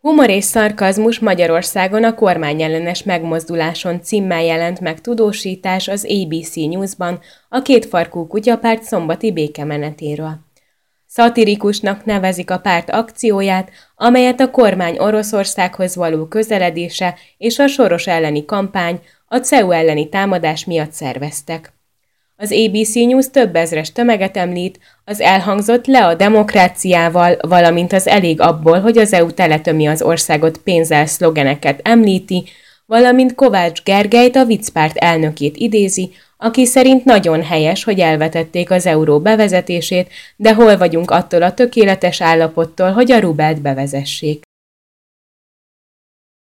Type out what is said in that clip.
Humor és szarkazmus Magyarországon a kormányellenes megmozduláson címmel jelent meg tudósítás az ABC Newsban a kétfarkú kutyapárt szombati békemenetéről. Szatirikusnak nevezik a párt akcióját, amelyet a kormány Oroszországhoz való közeledése és a Soros elleni kampány, a CEU elleni támadás miatt szerveztek. Az ABC News több ezres tömeget említ, az elhangzott le a demokráciával, valamint az elég abból, hogy az EU teletömi az országot pénzzel szlogeneket említi, valamint Kovács Gergelyt, a viccpárt elnökét idézi, aki szerint nagyon helyes, hogy elvetették az euró bevezetését, de hol vagyunk attól a tökéletes állapottól, hogy a rubelt bevezessék.